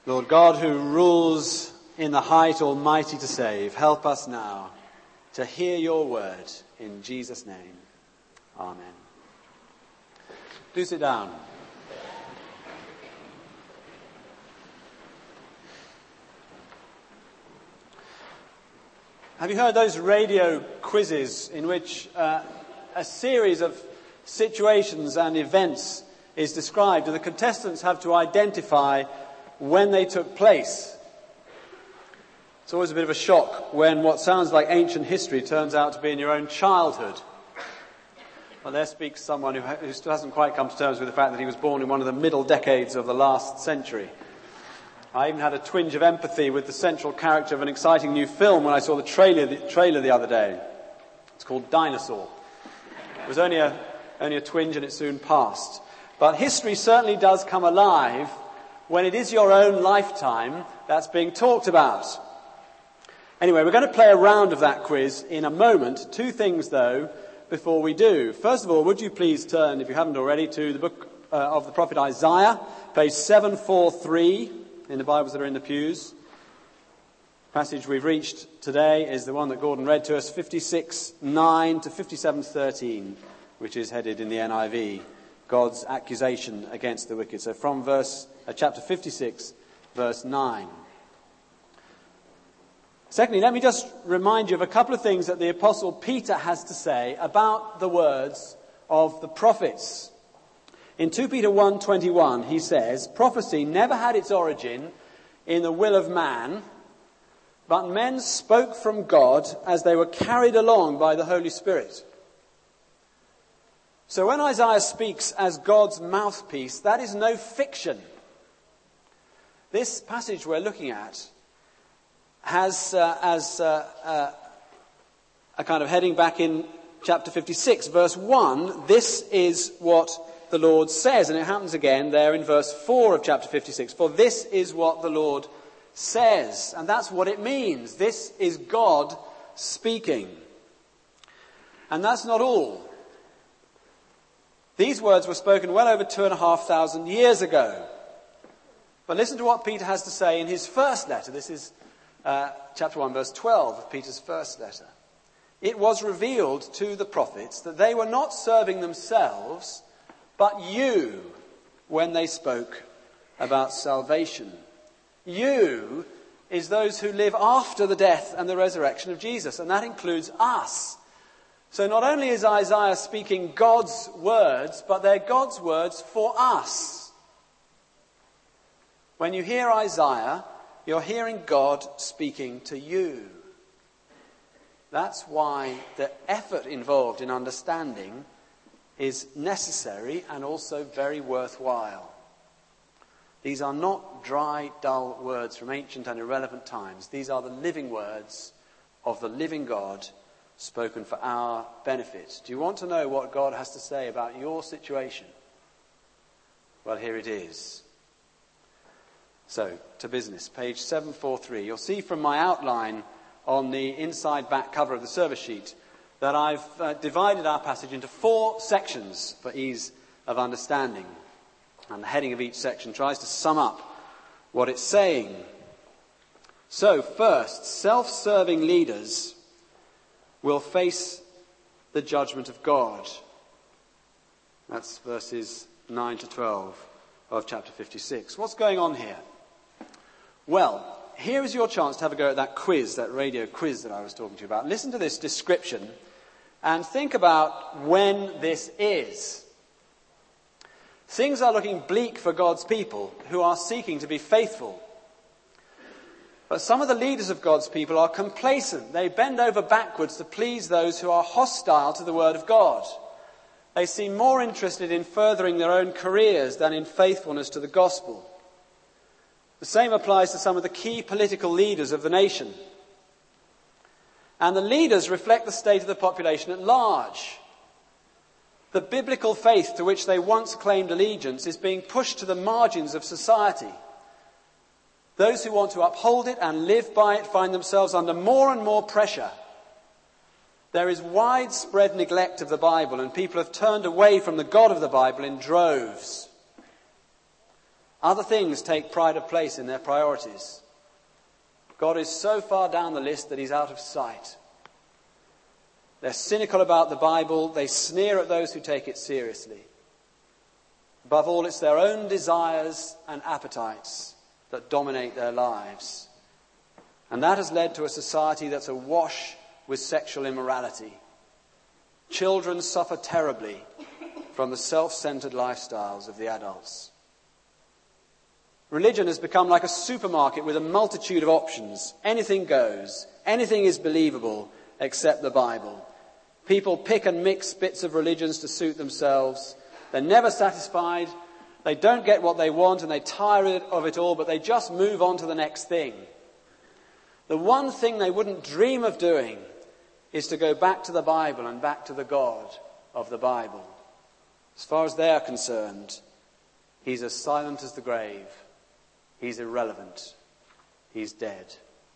Lord God, who rules in the height, almighty to save, help us now to hear your word in Jesus' name. Amen. Do sit down. Have you heard those radio quizzes in which a series of situations and events is described and the contestants have to identify when they took place? It's always a bit of a shock when what sounds like ancient history turns out to be in your own childhood. Well, there speaks someone who still hasn't quite come to terms with the fact that he was born in one of the middle decades of the last century. I even had a twinge of empathy with the central character of an exciting new film when I saw the trailer the other day. It's called Dinosaur. It was only a twinge and it soon passed. But history certainly does come alive when it is your own lifetime that's being talked about. Anyway, we're going to play a round of that quiz in a moment. Two things, though, before we do. First of all, would you please turn, if you haven't already, to the book of the prophet Isaiah, page 743 in the Bibles that are in the pews. The passage we've reached today is the one that Gordon read to us, 56:9 to 57:13, which is headed in the NIV, God's accusation against the wicked. So from chapter 56, verse 9. Secondly, let me just remind you of a couple of things that the Apostle Peter has to say about the words of the prophets. In 2 Peter 1:21, he says, "Prophecy never had its origin in the will of man, but men spoke from God as they were carried along by the Holy Spirit." So when Isaiah speaks as God's mouthpiece, that is no fiction. This passage we're looking at has a kind of heading back in chapter 56, verse 1, this is what the Lord says. And it happens again there in verse 4 of chapter 56. For this is what the Lord says. And that's what it means. This is God speaking. And that's not all. These words were spoken well over 2,500 years ago. But listen to what Peter has to say in his first letter. This is chapter 1, verse 12 of Peter's first letter. It was revealed to the prophets that they were not serving themselves, but you, when they spoke about salvation. You is those who live after the death and the resurrection of Jesus, and that includes us. So not only is Isaiah speaking God's words, but they're God's words for us. When you hear Isaiah, you're hearing God speaking to you. That's why the effort involved in understanding is necessary and also very worthwhile. These are not dry, dull words from ancient and irrelevant times. These are the living words of the living God spoken for our benefit. Do you want to know what God has to say about your situation? Well, here it is. So, to business, page 743. You'll see from my outline on the inside back cover of the service sheet that I've divided our passage into 4 sections for ease of understanding. And the heading of each section tries to sum up what it's saying. So, first, self-serving leaders will face the judgment of God. That's verses 9 to 12 of chapter 56. What's going on here? Well, here is your chance to have a go at that quiz, that radio quiz that I was talking to you about. Listen to this description and think about when this is. Things are looking bleak for God's people who are seeking to be faithful. But some of the leaders of God's people are complacent. They bend over backwards to please those who are hostile to the word of God. They seem more interested in furthering their own careers than in faithfulness to the gospel. The same applies to some of the key political leaders of the nation. And the leaders reflect the state of the population at large. The biblical faith to which they once claimed allegiance is being pushed to the margins of society. Those who want to uphold it and live by it find themselves under more and more pressure. There is widespread neglect of the Bible, and people have turned away from the God of the Bible in droves. Other things take pride of place in their priorities. God is so far down the list that he's out of sight. They're cynical about the Bible. They sneer at those who take it seriously. Above all, it's their own desires and appetites that dominate their lives. And that has led to a society that's awash with sexual immorality. Children suffer terribly from the self-centered lifestyles of the adults. Religion has become like a supermarket with a multitude of options. Anything goes. Anything is believable except the Bible. People pick and mix bits of religions to suit themselves. They're never satisfied. They don't get what they want and they tire of it all, but they just move on to the next thing. The one thing they wouldn't dream of doing is to go back to the Bible and back to the God of the Bible. As far as they're concerned, he's as silent as the grave. He's irrelevant. He's dead.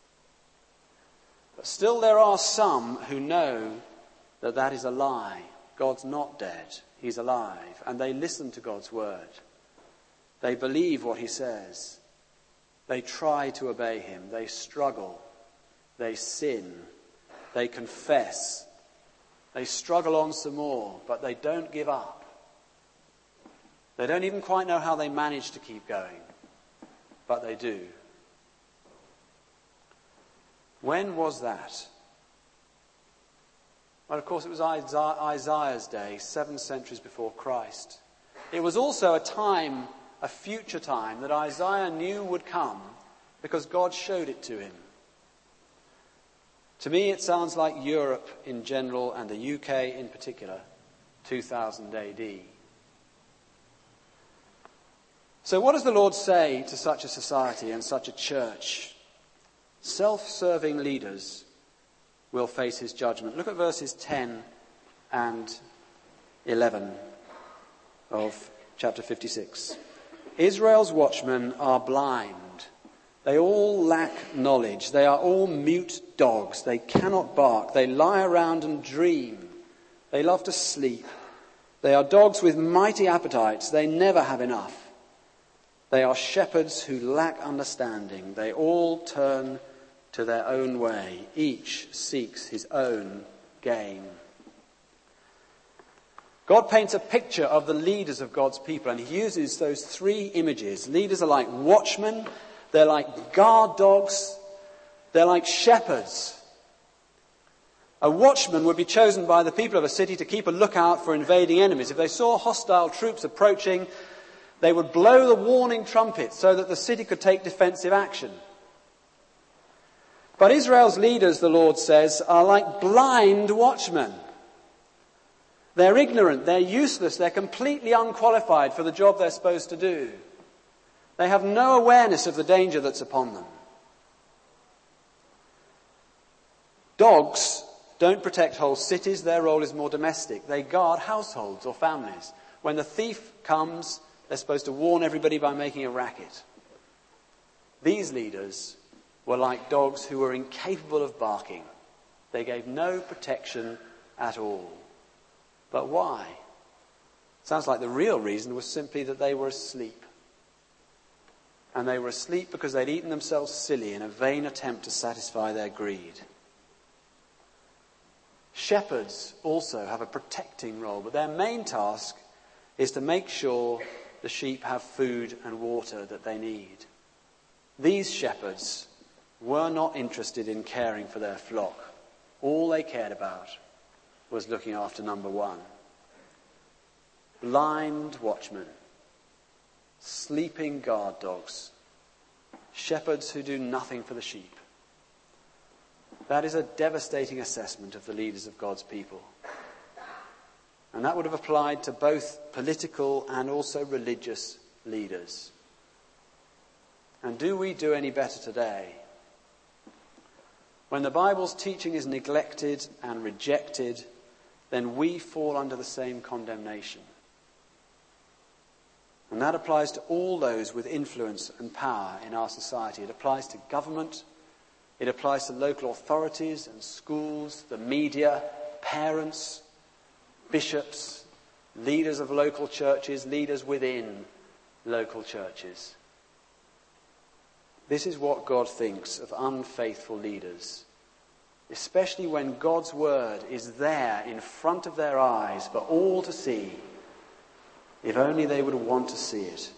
But still there are some who know that that is a lie. God's not dead. He's alive. And they listen to God's word. They believe what he says. They try to obey him. They struggle. They sin. They confess. They struggle on some more, but they don't give up. They don't even quite know how they manage to keep going. But they do. When was that? Well, of course, it was Isaiah's day, 7 centuries before Christ. It was also a time, a future time, that Isaiah knew would come because God showed it to him. To me, it sounds like Europe in general and the UK in particular, 2000 AD. So what does the Lord say to such a society and such a church? Self-serving leaders will face his judgment. Look at verses 10 and 11 of chapter 56. Israel's watchmen are blind. They all lack knowledge. They are all mute dogs. They cannot bark. They lie around and dream. They love to sleep. They are dogs with mighty appetites. They never have enough. They are shepherds who lack understanding. They all turn to their own way. Each seeks his own gain. God paints a picture of the leaders of God's people, and he uses those 3 images. Leaders are like watchmen. They're like guard dogs. They're like shepherds. A watchman would be chosen by the people of a city to keep a lookout for invading enemies. If they saw hostile troops approaching, they would blow the warning trumpet so that the city could take defensive action. But Israel's leaders, the Lord says, are like blind watchmen. They're ignorant, they're useless, they're completely unqualified for the job they're supposed to do. They have no awareness of the danger that's upon them. Dogs don't protect whole cities. Their role is more domestic. They guard households or families. When the thief comes, they're supposed to warn everybody by making a racket. These leaders were like dogs who were incapable of barking. They gave no protection at all. But why? Sounds like the real reason was simply that they were asleep. And they were asleep because they'd eaten themselves silly in a vain attempt to satisfy their greed. Shepherds also have a protecting role, but their main task is to make sure the sheep have food and water that they need. These shepherds were not interested in caring for their flock. All they cared about was looking after number 1. Blind watchmen, sleeping guard dogs, shepherds who do nothing for the sheep. That is a devastating assessment of the leaders of God's people. And that would have applied to both political and also religious leaders. And do we do any better today? When the Bible's teaching is neglected and rejected, then we fall under the same condemnation. And that applies to all those with influence and power in our society. It applies to government. It applies to local authorities and schools, the media, parents, bishops, leaders of local churches, leaders within local churches. This is what God thinks of unfaithful leaders, especially when God's word is there in front of their eyes for all to see, if only they would want to see it.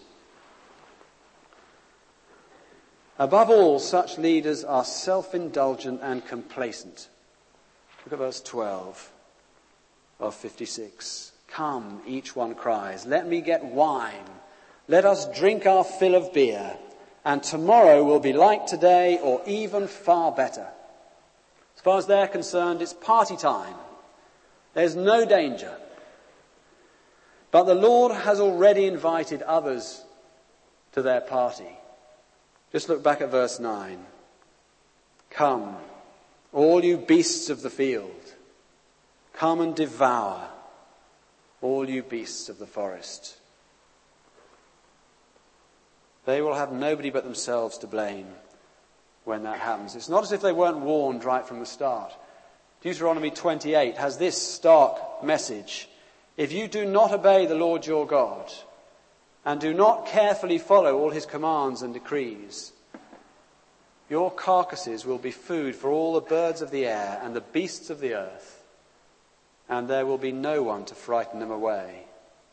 Above all, such leaders are self-indulgent and complacent. Look at verse 12 of 56. Come, each one cries, let me get wine. Let us drink our fill of beer, and tomorrow will be like today or even far better. As far as they're concerned, it's party time. There's no danger. But the Lord has already invited others to their party. Just look back at verse 9. Come, all you beasts of the field. Come and devour, all you beasts of the forest. They will have nobody but themselves to blame when that happens. It's not as if they weren't warned right from the start. Deuteronomy 28 has this stark message. If you do not obey the Lord your God and do not carefully follow all his commands and decrees, your carcasses will be food for all the birds of the air and the beasts of the earth, and there will be no one to frighten them away.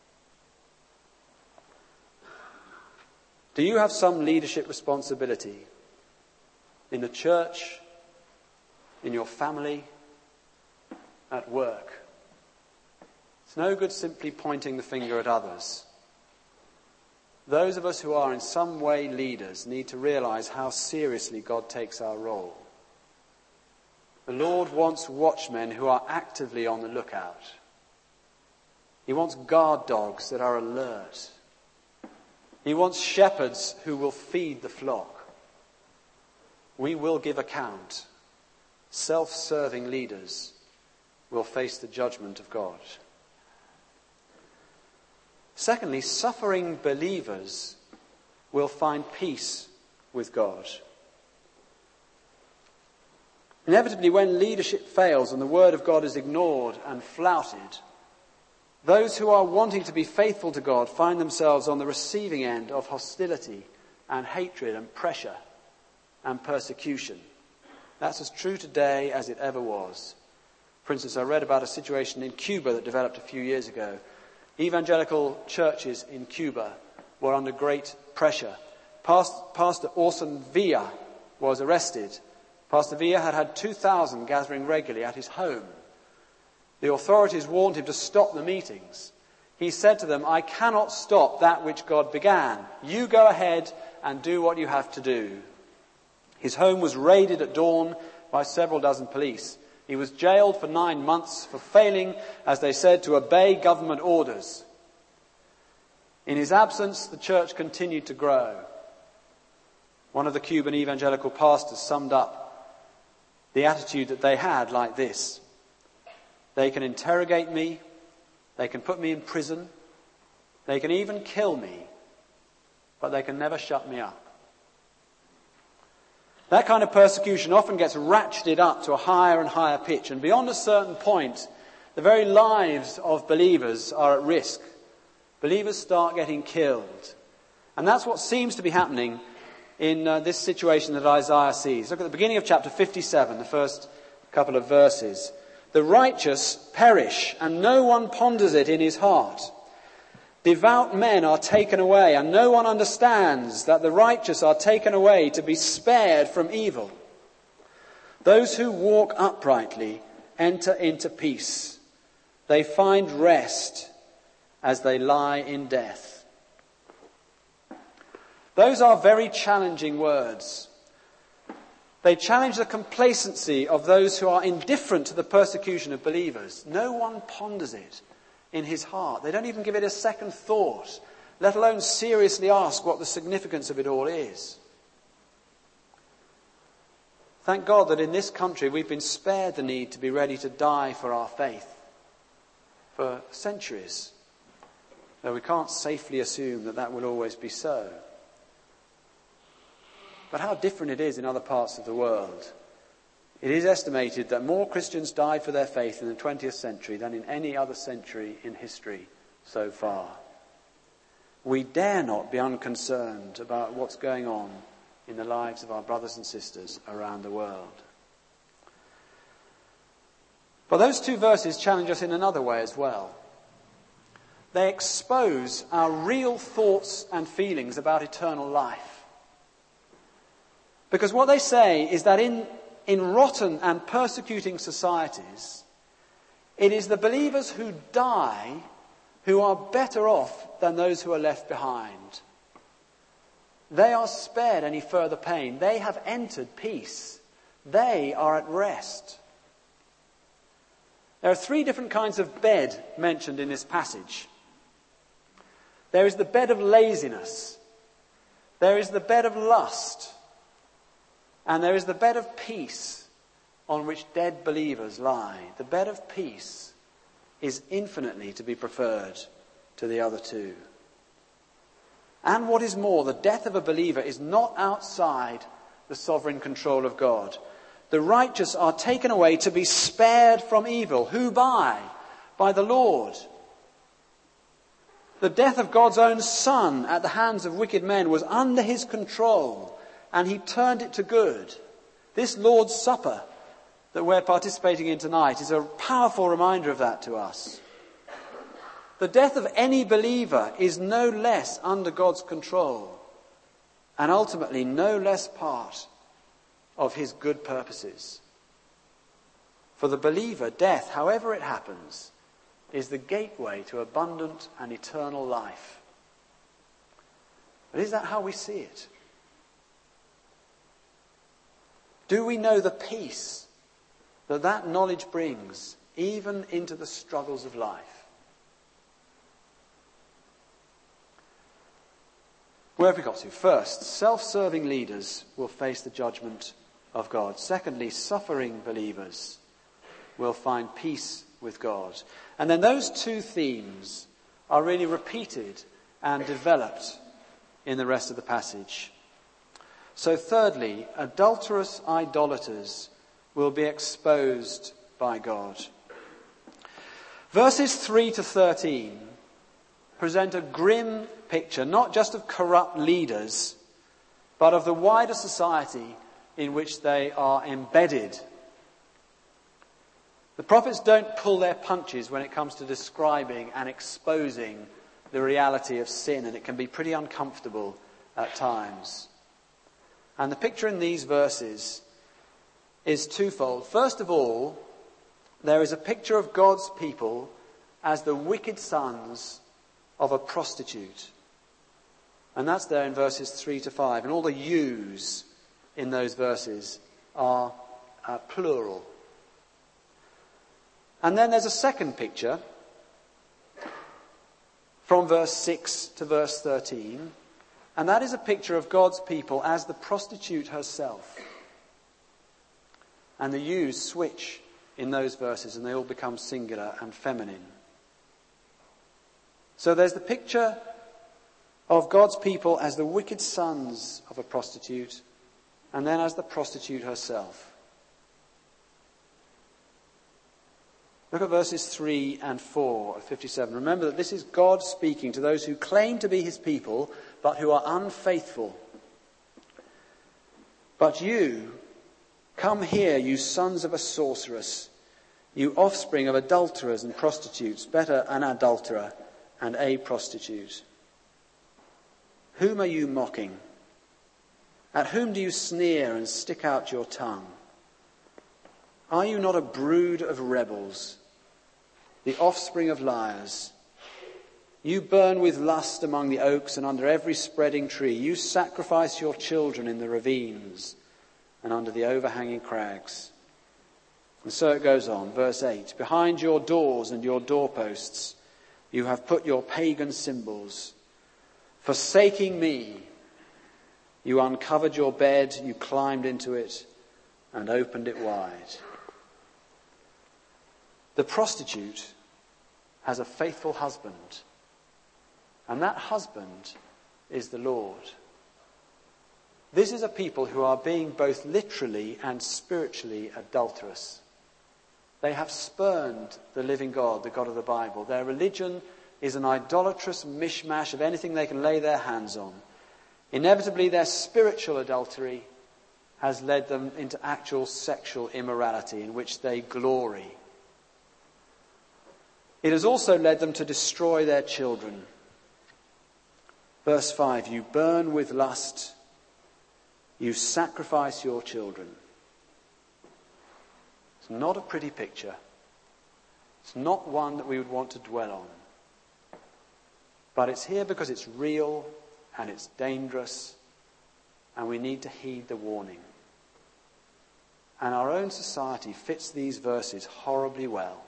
Do you have some leadership responsibility in the church, in your family, at work? It's no good simply pointing the finger at others. Those of us who are in some way leaders need to realize how seriously God takes our role. The Lord wants watchmen who are actively on the lookout. He wants guard dogs that are alert. He wants shepherds who will feed the flock. We will give account. Self-serving leaders will face the judgment of God. Secondly, suffering believers will find peace with God. Inevitably, when leadership fails and the word of God is ignored and flouted, those who are wanting to be faithful to God find themselves on the receiving end of hostility and hatred and pressure and persecution. That's as true today as it ever was. For instance, I read about a situation in Cuba that developed a few years ago. Evangelical churches in Cuba were under great pressure. Pastor Orson Villa was arrested. Pastor Villa had had 2,000 gathering regularly at his home. The authorities warned him to stop the meetings. He said to them, I cannot stop that which God began. You go ahead and do what you have to do. His home was raided at dawn by several dozen police. He was jailed for 9 months for failing, as they said, to obey government orders. In his absence, the church continued to grow. One of the Cuban evangelical pastors summed up the attitude that they had like this. They can interrogate me, they can put me in prison, they can even kill me, but they can never shut me up. That kind of persecution often gets ratcheted up to a higher and higher pitch, and beyond a certain point, the very lives of believers are at risk. Believers start getting killed. And that's what seems to be happening in this situation that Isaiah sees. Look at the beginning of chapter 57, the first couple of verses. The righteous perish, and no one ponders it in his heart. Devout men are taken away, and no one understands that the righteous are taken away to be spared from evil. Those who walk uprightly enter into peace. They find rest as they lie in death. Those are very challenging words. They challenge the complacency of those who are indifferent to the persecution of believers. No one ponders it in his heart. They don't even give it a second thought, let alone seriously ask what the significance of it all is. Thank God that in this country we've been spared the need to be ready to die for our faith for centuries, though we can't safely assume that that will always be so. But how different it is in other parts of the world. It is estimated that more Christians died for their faith in the 20th century than in any other century in history so far. we dare not be unconcerned about what's going on in the lives of our brothers and sisters around the world. But those two verses challenge us in another way as well. They expose our real thoughts and feelings about eternal life. Because what they say is that in rotten and persecuting societies, it is the believers who die who are better off than those who are left behind. They are spared any further pain. They have entered peace. They are at rest. There are three different kinds of bed mentioned in this passage. There is the bed of laziness. There is the bed of lust. And there is the bed of peace on which dead believers lie. The bed of peace is infinitely to be preferred to the other two. And what is more, the death of a believer is not outside the sovereign control of God. The righteous are taken away to be spared from evil. Who by? By the Lord. The death of God's own Son at the hands of wicked men was under his control, and he turned it to good. This Lord's Supper that we're participating in tonight is a powerful reminder of that to us. The death of any believer is no less under God's control, and ultimately no less part of his good purposes. For the believer, death, however it happens, is the gateway to abundant and eternal life. But is that how we see it? Do we know the peace that knowledge brings, even into the struggles of life? Where have we got to? First, self-serving leaders will face the judgment of God. Secondly, suffering believers will find peace with God. And then those two themes are really repeated and developed in the rest of the passage. So thirdly, adulterous idolaters will be exposed by God. Verses 3 to 13 present a grim picture, not just of corrupt leaders, but of the wider society in which they are embedded. The prophets don't pull their punches when it comes to describing and exposing the reality of sin, and it can be pretty uncomfortable at times. And the picture in these verses is twofold. First of all, there is a picture of God's people as the wicked sons of a prostitute. And that's there in verses 3 to 5. And all the yous in those verses are plural. And then there's a second picture from verse 6 to verse 13. And that is a picture of God's people as the prostitute herself. And the yous switch in those verses and they all become singular and feminine. So there's the picture of God's people as the wicked sons of a prostitute, and then as the prostitute herself. Look at verses 3 and 4 of 57. Remember that this is God speaking to those who claim to be his people, but who are unfaithful. But you, come here, you sons of a sorceress, you offspring of adulterers and prostitutes, better an adulterer and a prostitute. Whom are you mocking? At whom do you sneer and stick out your tongue? Are you not a brood of rebels, the offspring of liars? You burn with lust among the oaks and under every spreading tree. You sacrifice your children in the ravines and under the overhanging crags. And so it goes on. Verse 8. Behind your doors and your doorposts you have put your pagan symbols. Forsaking me, you uncovered your bed, you climbed into it and opened it wide. The prostitute has a faithful husband, and that husband is the Lord. This is a people who are being both literally and spiritually adulterous. They have spurned the living God, the God of the Bible. Their religion is an idolatrous mishmash of anything they can lay their hands on. Inevitably, their spiritual adultery has led them into actual sexual immorality in which they glory. It has also led them to destroy their children. Verse 5, you burn with lust, you sacrifice your children. It's not a pretty picture. It's not one that we would want to dwell on. But it's here because it's real and it's dangerous, and we need to heed the warning. And our own society fits these verses horribly well.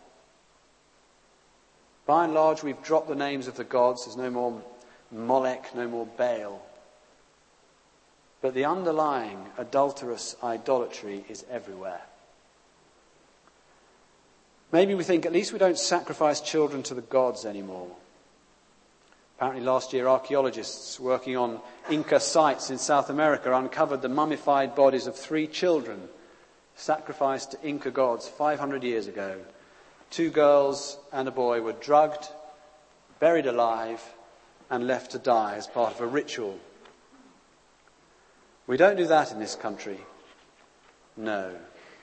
By and large, we've dropped the names of the gods. There's no more Molech, no more Baal. But the underlying adulterous idolatry is everywhere. Maybe we think at least we don't sacrifice children to the gods anymore. Apparently last year archaeologists working on Inca sites in South America uncovered the mummified bodies of 3 children sacrificed to Inca gods 500 years ago. 2 girls and a boy were drugged, buried alive, and left to die as part of a ritual. We don't do that in this country. No.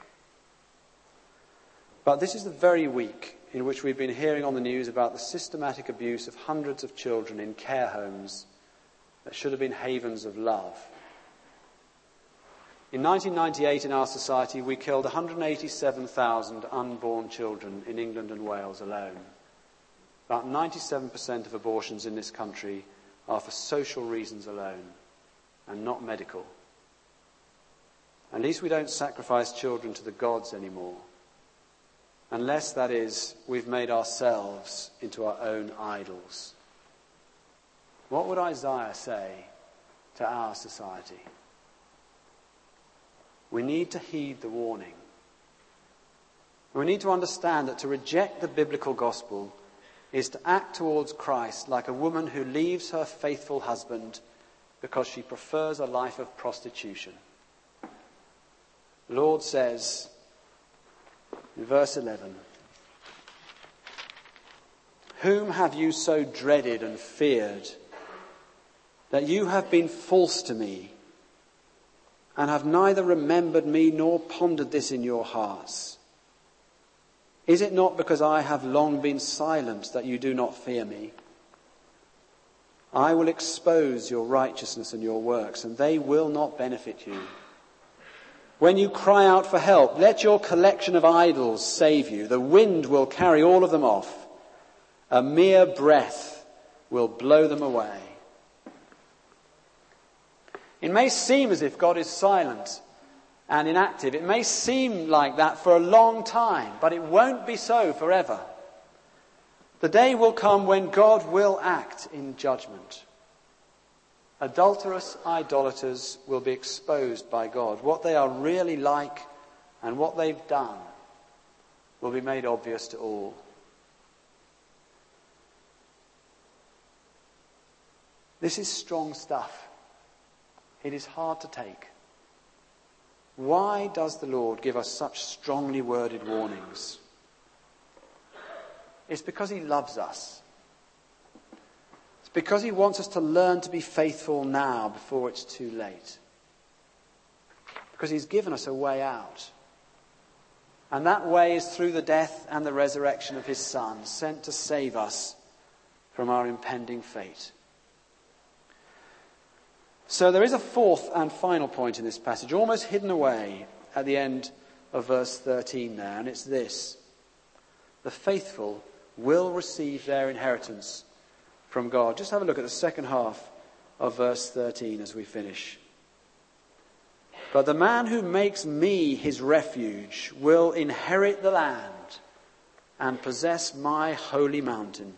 But this is the very week in which we've been hearing on the news about the systematic abuse of hundreds of children in care homes that should have been havens of love. In 1998 in our society, we killed 187,000 unborn children in England and Wales alone. About 97% of abortions in this country are for social reasons alone and not medical. At least we don't sacrifice children to the gods anymore. Unless, that is, we've made ourselves into our own idols. What would Isaiah say to our society? We need to heed the warning. We need to understand that to reject the biblical gospel is to act towards Christ like a woman who leaves her faithful husband because she prefers a life of prostitution. The Lord says in verse 11, whom have you so dreaded and feared that you have been false to me and have neither remembered me nor pondered this in your hearts? Is it not because I have long been silent that you do not fear me? I will expose your righteousness and your works, and they will not benefit you. When you cry out for help, let your collection of idols save you. The wind will carry all of them off. A mere breath will blow them away. It may seem as if God is silent and inactive. It may seem like that for a long time, but it won't be so forever. The day will come when God will act in judgment. Adulterous idolaters will be exposed by God. What they are really like and what they've done will be made obvious to all. This is strong stuff. It is hard to take. Why does the Lord give us such strongly worded warnings? It's because he loves us. It's because he wants us to learn to be faithful now before it's too late. Because he's given us a way out. And that way is through the death and the resurrection of his Son, sent to save us from our impending fate. So there is a fourth and final point in this passage, almost hidden away at the end of verse 13 there, and it's this. The faithful will receive their inheritance from God. Just have a look at the second half of verse 13 as we finish. But the man who makes me his refuge will inherit the land and possess my holy mountain.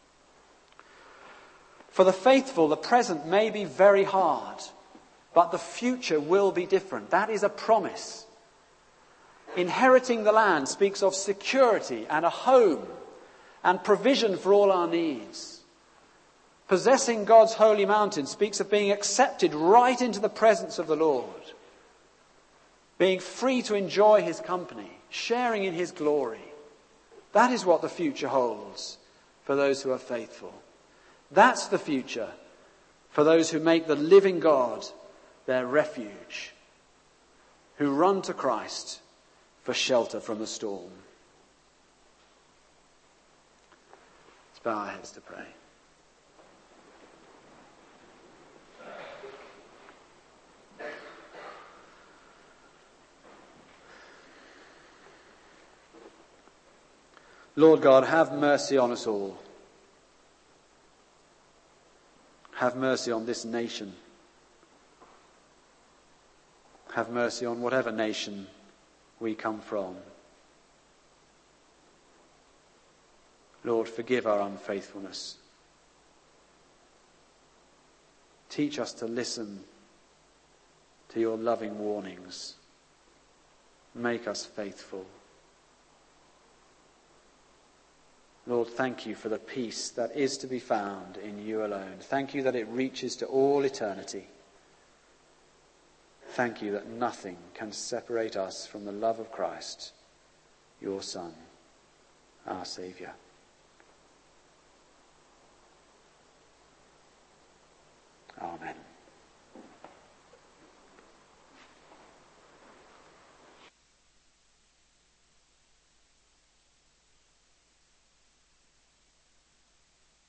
For the faithful, the present may be very hard, but the future will be different. That is a promise. Inheriting the land speaks of security and a home and provision for all our needs. Possessing God's holy mountain speaks of being accepted right into the presence of the Lord. Being free to enjoy his company, sharing in his glory. That is what the future holds for those who are faithful. That's the future for those who make the living God their refuge, who run to Christ for shelter from the storm. Let's bow our heads to pray. Lord God, have mercy on us all. Have mercy on this nation. Have mercy on whatever nation we come from. Lord, forgive our unfaithfulness. Teach us to listen to your loving warnings. Make us faithful. Lord, thank you for the peace that is to be found in you alone. Thank you that it reaches to all eternity. Thank you that nothing can separate us from the love of Christ, your Son, our Saviour.